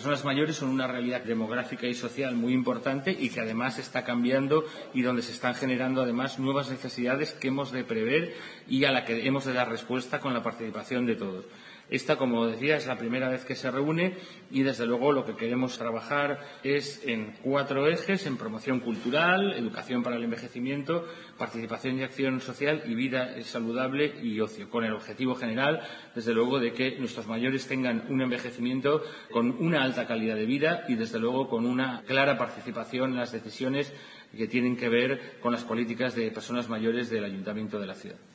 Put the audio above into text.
personas mayores son una realidad demográfica y social muy importante y que además está cambiando y donde se están generando además nuevas necesidades que hemos de prever y a la que hemos de dar respuesta con la participación de todos. Esta, como decía, es la primera vez que se reúne y, desde luego, lo que queremos trabajar es en 4 ejes: en promoción cultural, educación para el envejecimiento, participación y acción social y vida saludable y ocio, con el objetivo general, desde luego, de que nuestros mayores tengan un envejecimiento con una alta calidad de vida y, desde luego, con una clara participación en las decisiones que tienen que ver con las políticas de personas mayores del Ayuntamiento de la ciudad.